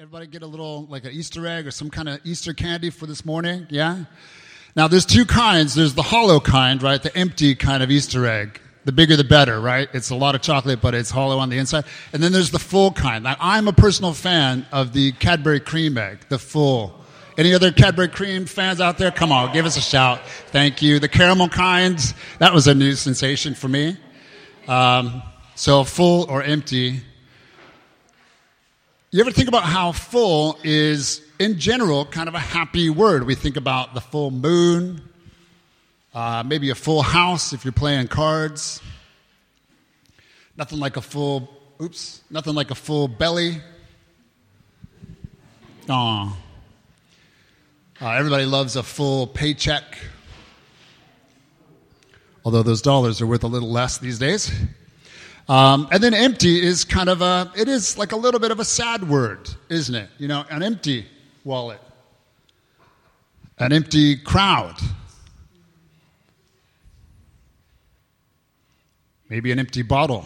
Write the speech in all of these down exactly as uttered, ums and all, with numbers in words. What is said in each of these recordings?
Everybody get a little, like an Easter egg or some kind of Easter candy for this morning? Yeah? Now, there's two kinds. There's the hollow kind, right? The empty kind of Easter egg. The bigger the better, right? It's a lot of chocolate, but it's hollow on the inside. And then there's the full kind. Now, I'm a personal fan of the Cadbury cream egg, the full. Any other Cadbury cream fans out there? Come on, give us a shout. Thank you. The caramel kind, that was a new sensation for me. Um, so full or empty. You ever think about how full is, in general, kind of a happy word? We think about the full moon, uh, maybe a full house if you're playing cards. Nothing like a full, oops, nothing like a full belly. Aw. Uh, everybody loves a full paycheck, although those dollars are worth a little less these days. Um, and then empty is kind of a, it is like a little bit of a sad word, isn't it? You know, an empty wallet, an empty crowd, maybe an empty bottle.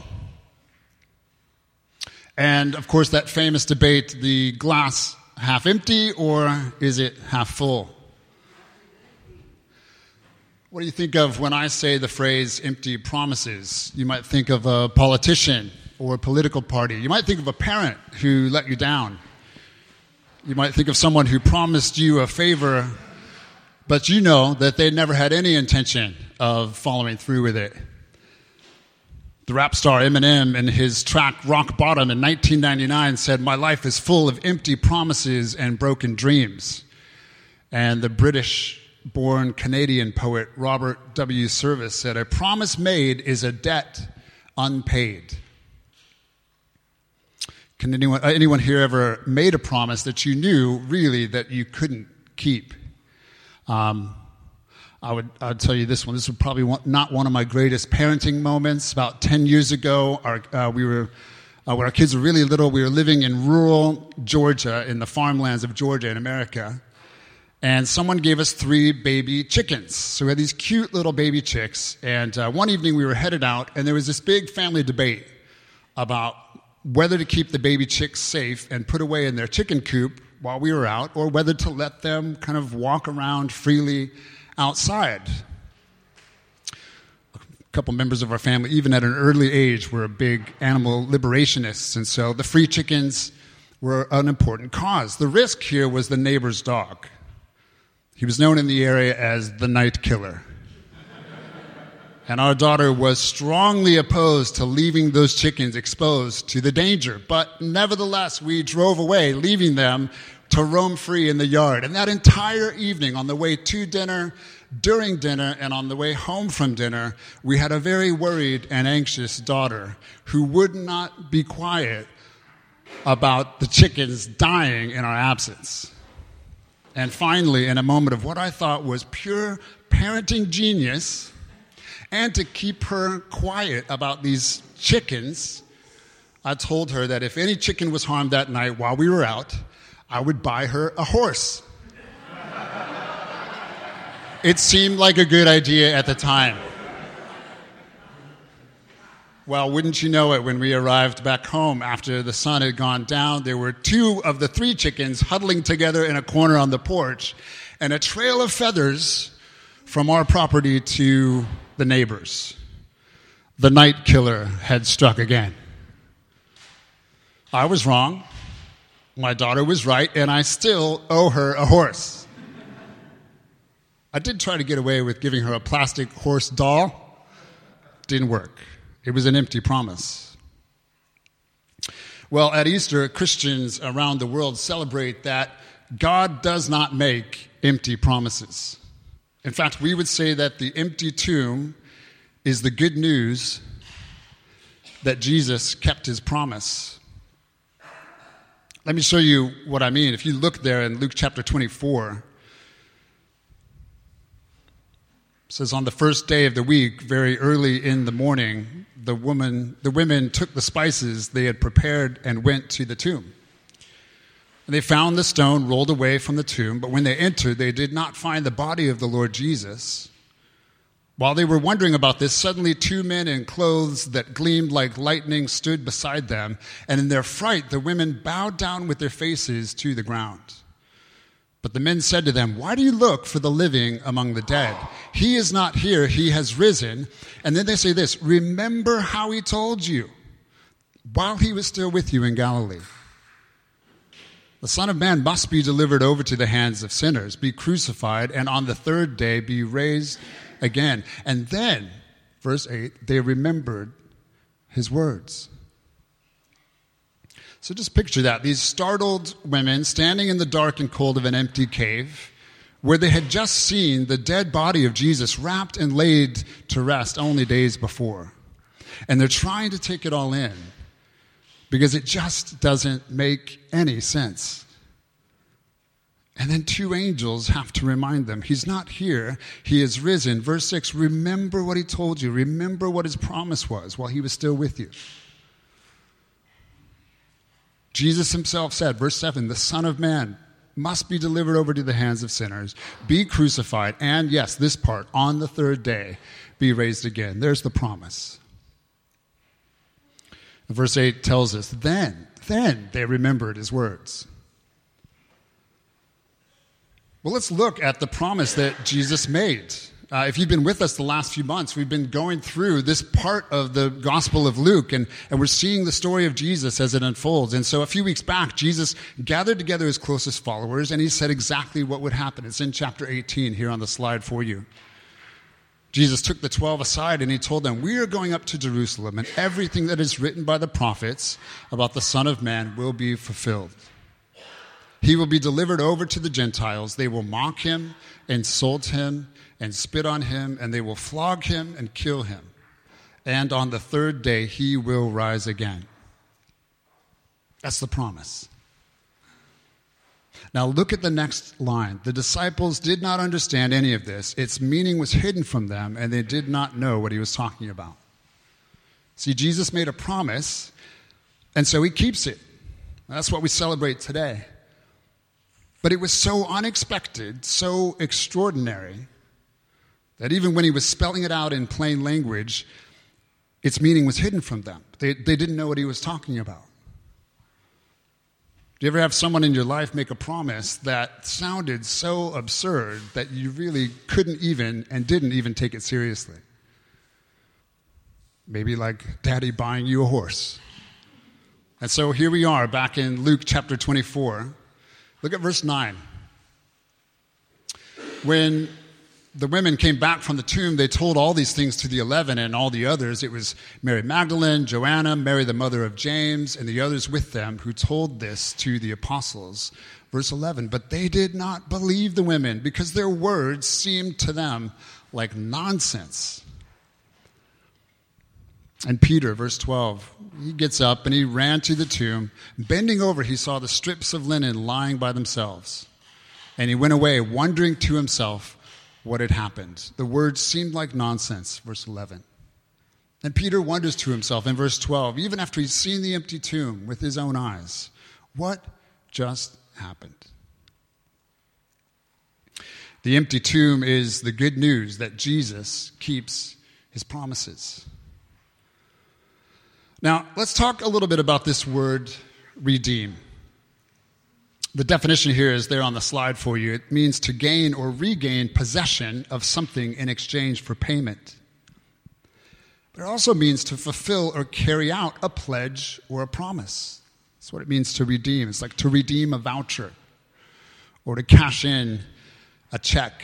And, of course, that famous debate, the glass half empty or is it half full? What do you think of when I say the phrase empty promises? You might think of a politician or a political party. You might think of a parent who let you down. You might think of someone who promised you a favor, but you know that they never had any intention of following through with it. The rap star Eminem, in his track Rock Bottom in nineteen ninety-nine, said, "My life is full of empty promises and broken dreams." And the British-born Canadian poet Robert W. Service said, "A promise made is a debt unpaid." Can anyone, anyone here ever made a promise that you knew really that you couldn't keep? Um, I would, I would tell you this one. This was probably one, not one of my greatest parenting moments. About ten years ago, our, uh, we were, uh, when our kids were really little, we were living in rural Georgia, in the farmlands of Georgia in America. And someone gave us three baby chickens. So we had these cute little baby chicks. And uh, one evening we were headed out, and there was this big family debate about whether to keep the baby chicks safe and put away in their chicken coop while we were out, or whether to let them kind of walk around freely outside. A couple members of our family, even at an early age, were big animal liberationists, and so the free chickens were an important cause. The risk here was the neighbor's dog. He was known in the area as the night killer. And our daughter was strongly opposed to leaving those chickens exposed to the danger, but nevertheless, we drove away, leaving them to roam free in the yard. And that entire evening, on the way to dinner, during dinner, and on the way home from dinner, we had a very worried and anxious daughter who would not be quiet about the chickens dying in our absence. And finally, in a moment of what I thought was pure parenting genius, and to keep her quiet about these chickens, I told her that if any chicken was harmed that night while we were out, I would buy her a horse. It seemed like a good idea at the time. Well, wouldn't you know it, when we arrived back home after the sun had gone down, there were two of the three chickens huddling together in a corner on the porch, and a trail of feathers from our property to the neighbors. The night killer had struck again. I was wrong. My daughter was right, and I still owe her a horse. I did try to get away with giving her a plastic horse doll. Didn't work. It was an empty promise. Well, at Easter, Christians around the world celebrate that God does not make empty promises. In fact, we would say that the empty tomb is the good news that Jesus kept his promise. Let me show you what I mean. If you look there in Luke chapter twenty-four, it says, on the first day of the week, very early in the morning, the woman, the women took the spices they had prepared and went to the tomb. And they found the stone rolled away from the tomb, but when they entered, they did not find the body of the Lord Jesus. While they were wondering about this, suddenly two men in clothes that gleamed like lightning stood beside them, and in their fright the women bowed down with their faces to the ground. But the men said to them, "Why do you look for the living among the dead? He is not here, he has risen." And then they say this, "Remember how he told you while he was still with you in Galilee. The Son of Man must be delivered over to the hands of sinners, be crucified, and on the third day be raised again." And then, verse eight, they remembered his words. So just picture that. These startled women standing in the dark and cold of an empty cave where they had just seen the dead body of Jesus wrapped and laid to rest only days before. And they're trying to take it all in because it just doesn't make any sense. And then two angels have to remind them, he's not here, he is risen. Verse six, remember what he told you. Remember what his promise was while he was still with you. Jesus himself said, verse seven, the Son of Man must be delivered over to the hands of sinners, be crucified, and yes, this part, on the third day, be raised again. There's the promise. Verse eight tells us, then, then they remembered his words. Well, let's look at the promise that Jesus made. Uh, if you've been with us the last few months, we've been going through this part of the Gospel of Luke, and, and we're seeing the story of Jesus as it unfolds. And so a few weeks back, Jesus gathered together his closest followers, and he said exactly what would happen. It's in chapter eighteen here on the slide for you. Jesus took the twelve aside, and he told them, we are going up to Jerusalem, and everything that is written by the prophets about the Son of Man will be fulfilled. He will be delivered over to the Gentiles. They will mock him, insult him, and spit on him, and they will flog him and kill him. And on the third day, he will rise again. That's the promise. Now look at the next line. The disciples did not understand any of this. Its meaning was hidden from them, and they did not know what he was talking about. See, Jesus made a promise, and so he keeps it. That's what we celebrate today. But it was so unexpected, so extraordinary, that even when he was spelling it out in plain language, its meaning was hidden from them. They, they didn't know what he was talking about. Do you ever have someone in your life make a promise that sounded so absurd that you really couldn't even and didn't even take it seriously? Maybe like daddy buying you a horse. And so here we are back in Luke chapter twenty-four. Look at verse nine. When the women came back from the tomb, they told all these things to the eleven and all the others. It was Mary Magdalene, Joanna, Mary the mother of James, and the others with them who told this to the apostles. Verse eleven, but they did not believe the women because their words seemed to them like nonsense. And Peter, verse twelve, he gets up and he ran to the tomb. Bending over, he saw the strips of linen lying by themselves. And he went away, wondering to himself what had happened. The words seemed like nonsense, verse eleven. And Peter wonders to himself in verse twelve, even after he's seen the empty tomb with his own eyes, what just happened? The empty tomb is the good news that Jesus keeps his promises. Now, let's talk a little bit about this word, redeem. The definition here is there on the slide for you. It means to gain or regain possession of something in exchange for payment. But it also means to fulfill or carry out a pledge or a promise. That's what it means to redeem. It's like to redeem a voucher or to cash in a check.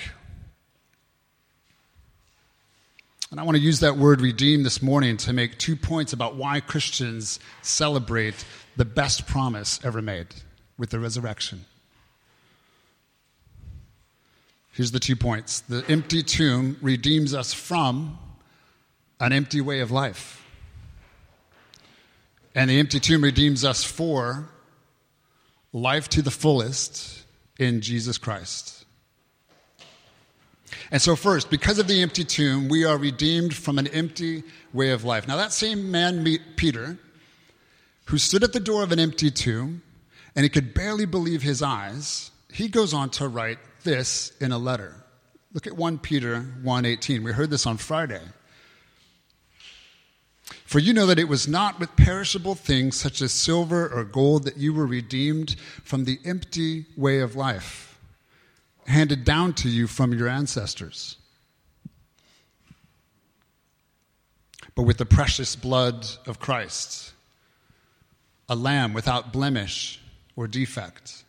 And I want to use that word redeem this morning to make two points about why Christians celebrate the best promise ever made with the resurrection. Here's the two points. The empty tomb redeems us from an empty way of life. And the empty tomb redeems us for life to the fullest in Jesus Christ. And so first, because of the empty tomb, we are redeemed from an empty way of life. Now that same man, Peter, who stood at the door of an empty tomb, and he could barely believe his eyes, he goes on to write this in a letter. Look at First Peter one eighteen. We heard this on Friday. For you know that it was not with perishable things such as silver or gold that you were redeemed from the empty way of life, handed down to you from your ancestors, but with the precious blood of Christ, a lamb without blemish or defect.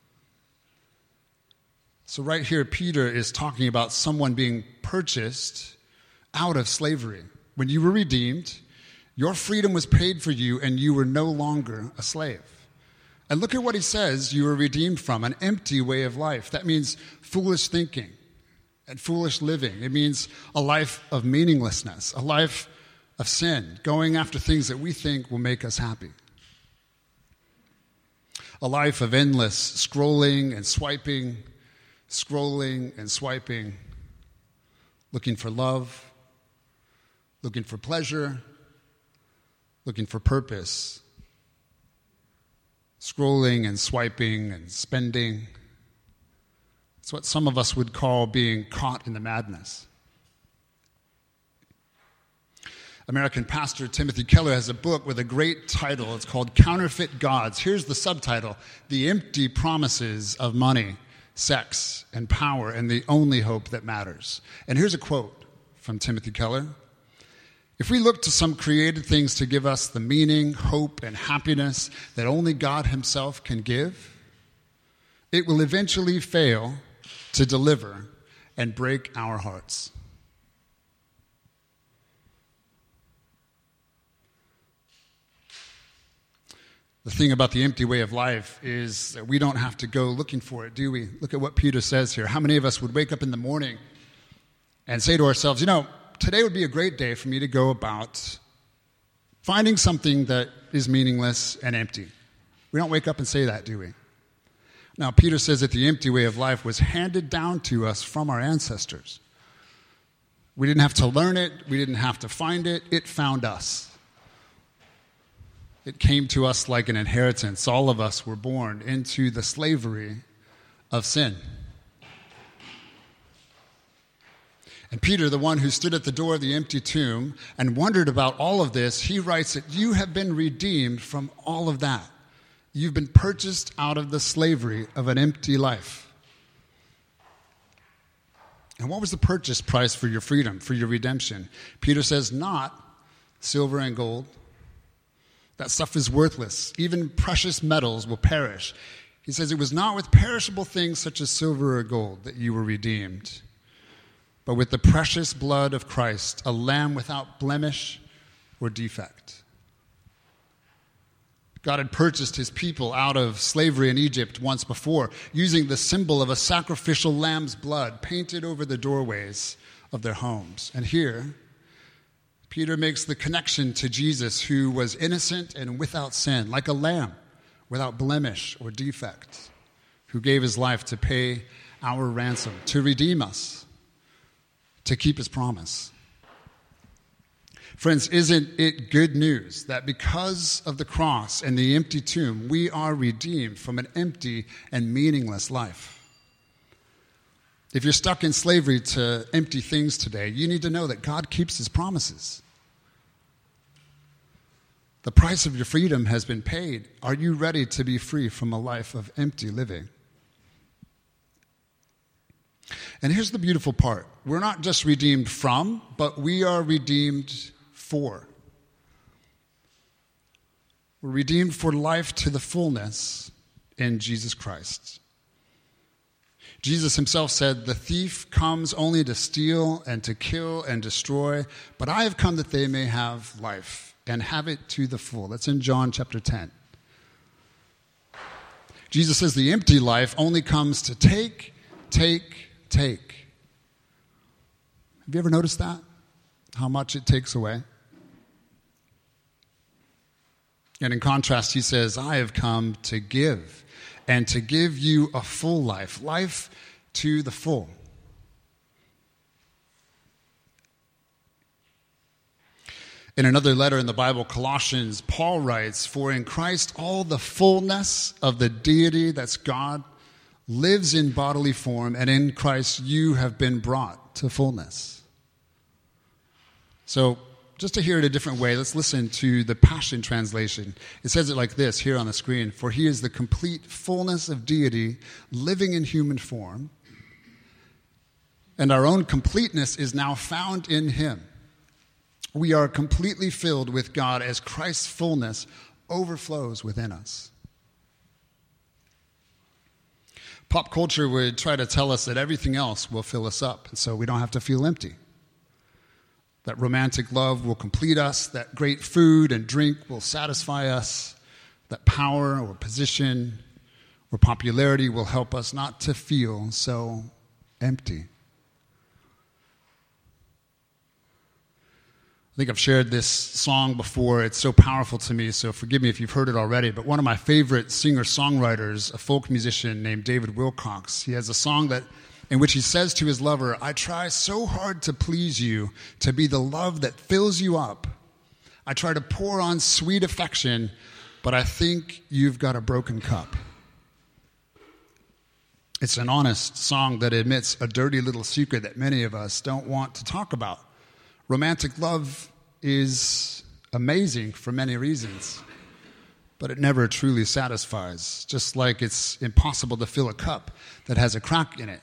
So right here, Peter is talking about someone being purchased out of slavery. When you were redeemed, your freedom was paid for you, and you were no longer a slave. And look at what he says you were redeemed from, an empty way of life. That means foolish thinking and foolish living. It means a life of meaninglessness, a life of sin, going after things that we think will make us happy. A life of endless scrolling and swiping, scrolling and swiping, looking for love, looking for pleasure, looking for purpose, scrolling and swiping and spending. It's what some of us would call being caught in the madness. American pastor Timothy Keller has a book with a great title. It's called Counterfeit Gods. Here's the subtitle: The Empty Promises of Money, Sex, and Power, and the Only Hope That Matters. And here's a quote from Timothy Keller. If we look to some created things to give us the meaning, hope, and happiness that only God himself can give, it will eventually fail to deliver and break our hearts. The thing about the empty way of life is that we don't have to go looking for it, do we? Look at what Peter says here. How many of us would wake up in the morning and say to ourselves, you know, today would be a great day for me to go about finding something that is meaningless and empty. We don't wake up and say that, do we? Now, Peter says that the empty way of life was handed down to us from our ancestors. We didn't have to learn it. We didn't have to find it. It found us. It came to us like an inheritance. All of us were born into the slavery of sin. And Peter, the one who stood at the door of the empty tomb and wondered about all of this, he writes that you have been redeemed from all of that. You've been purchased out of the slavery of an empty life. And what was the purchase price for your freedom, for your redemption? Peter says, not silver and gold. That stuff is worthless. Even precious metals will perish. He says it was not with perishable things such as silver or gold that you were redeemed, but with the precious blood of Christ, a lamb without blemish or defect. God had purchased his people out of slavery in Egypt once before, using the symbol of a sacrificial lamb's blood painted over the doorways of their homes. And here, Peter makes the connection to Jesus, who was innocent and without sin, like a lamb without blemish or defect, who gave his life to pay our ransom, to redeem us, to keep his promise. Friends, isn't it good news that because of the cross and the empty tomb, we are redeemed from an empty and meaningless life? If you're stuck in slavery to empty things today, you need to know that God keeps his promises. The price of your freedom has been paid. Are you ready to be free from a life of empty living? And here's the beautiful part. We're not just redeemed from, but we are redeemed for. We're redeemed for life to the fullness in Jesus Christ. Jesus himself said, the thief comes only to steal and to kill and destroy, but I have come that they may have life and have it to the full. That's in John chapter ten. Jesus says the empty life only comes to take, take, take. Have you ever noticed that? How much it takes away? And in contrast, he says, I have come to give, and to give you a full life, life to the full. In another letter in the Bible, Colossians, Paul writes, for in Christ all the fullness of the deity, that's God, lives in bodily form, and in Christ you have been brought to fullness. So, just to hear it a different way, let's listen to the Passion Translation. It says it like this here on the screen. For he is the complete fullness of deity living in human form, and our own completeness is now found in him. We are completely filled with God as Christ's fullness overflows within us. Pop culture would try to tell us that everything else will fill us up, and so we don't have to feel empty. That romantic love will complete us, that great food and drink will satisfy us, that power or position or popularity will help us not to feel so empty. I think I've shared this song before. It's so powerful to me, so forgive me if you've heard it already. But one of my favorite singer-songwriters, a folk musician named David Wilcox, he has a song that in which he says to his lover, I try so hard to please you, to be the love that fills you up. I try to pour on sweet affection, but I think you've got a broken cup. It's an honest song that admits a dirty little secret that many of us don't want to talk about. Romantic love is amazing for many reasons, but it never truly satisfies, just like it's impossible to fill a cup that has a crack in it.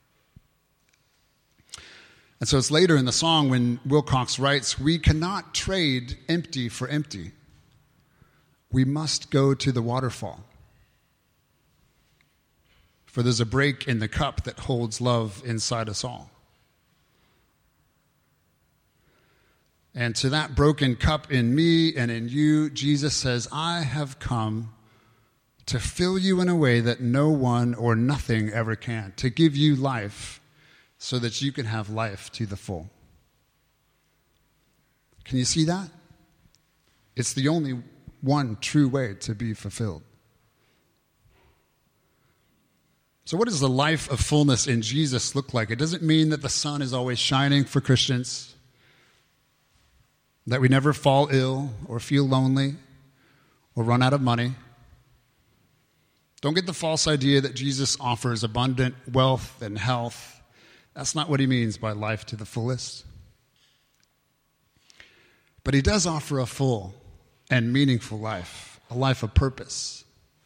And so it's later in the song when Wilcox writes, we cannot trade empty for empty. We must go to the waterfall. For there's a break in the cup that holds love inside us all. And to that broken cup in me and in you, Jesus says, I have come to fill you in a way that no one or nothing ever can, to give you life so that you can have life to the full. Can you see that? It's the only one true way to be fulfilled. So what does the life of fullness in Jesus look like? It doesn't mean that the sun is always shining for Christians, that we never fall ill or feel lonely or run out of money. Don't get the false idea that Jesus offers abundant wealth and health. That's not what he means by life to the fullest. But he does offer a full and meaningful life, a life of purpose.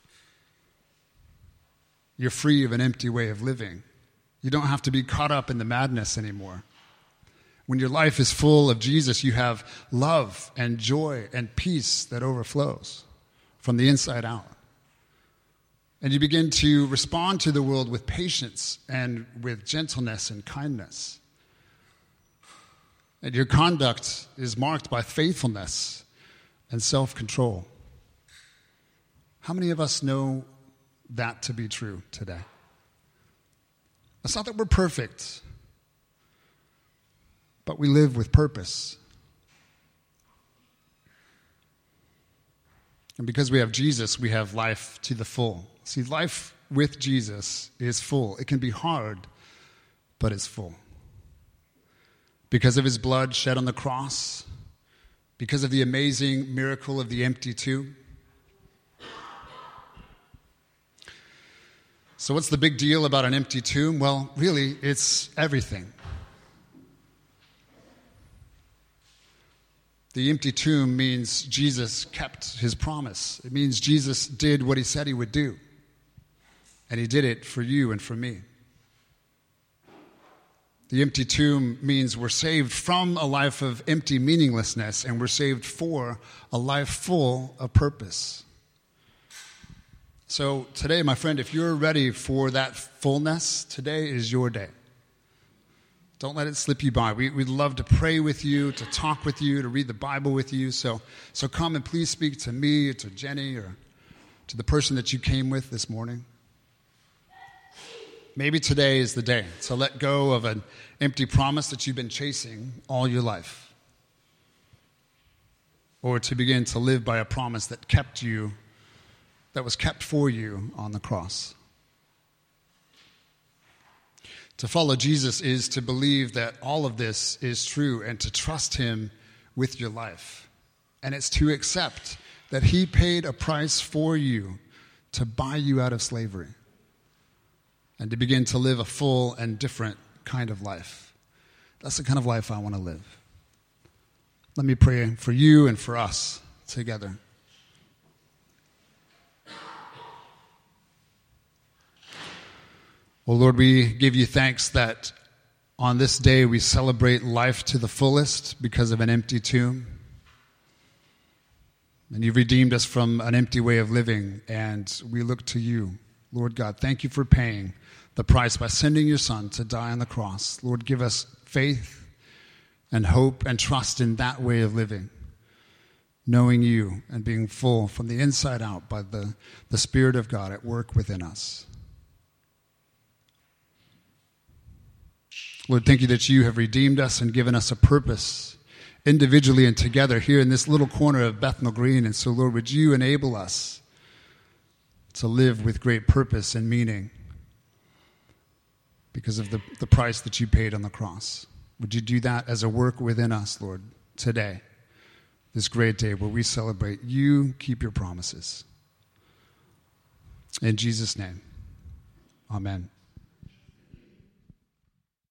You're free of an empty way of living. You don't have to be caught up in the madness anymore. When your life is full of Jesus, you have love and joy and peace that overflows from the inside out. And you begin to respond to the world with patience and with gentleness and kindness. And your conduct is marked by faithfulness and self-control. How many of us know that to be true today? It's not that we're perfect, but we live with purpose. And because we have Jesus, we have life to the full. See, life with Jesus is full. It can be hard, but it's full. Because of his blood shed on the cross, because of the amazing miracle of the empty tomb. So what's the big deal about an empty tomb? Well, really, it's everything. The empty tomb means Jesus kept his promise. It means Jesus did what he said he would do. And he did it for you and for me. The empty tomb means we're saved from a life of empty meaninglessness, and we're saved for a life full of purpose. So today, my friend, if you're ready for that fullness, today is your day. Don't let it slip you by. We, we'd love to pray with you, to talk with you, to read the Bible with you. So, so come and please speak to me or to Jenny or to the person that you came with this morning. Maybe today is the day to let go of an empty promise that you've been chasing all your life. Or to begin to live by a promise that kept you, that was kept for you on the cross. To follow Jesus is to believe that all of this is true and to trust him with your life. And it's to accept that he paid a price for you to buy you out of slavery. and to begin to live a full and different kind of life. That's the kind of life I want to live. Let me pray for you and for us together. Oh Lord, we give you thanks that on this day we celebrate life to the fullest because of an empty tomb. And you've redeemed us from an empty way of living, and we look to you. Lord God, thank you for paying the price by sending your Son to die on the cross. Lord, give us faith and hope and trust in that way of living, knowing you and being full from the inside out by the, the Spirit of God at work within us. Lord, thank you that you have redeemed us and given us a purpose individually and together here in this little corner of Bethnal Green. And so, Lord, would you enable us to live with great purpose and meaning because of the, the price that you paid on the cross. Would you do that as a work within us, Lord, today, this great day where we celebrate you keep your promises. In Jesus' name, amen.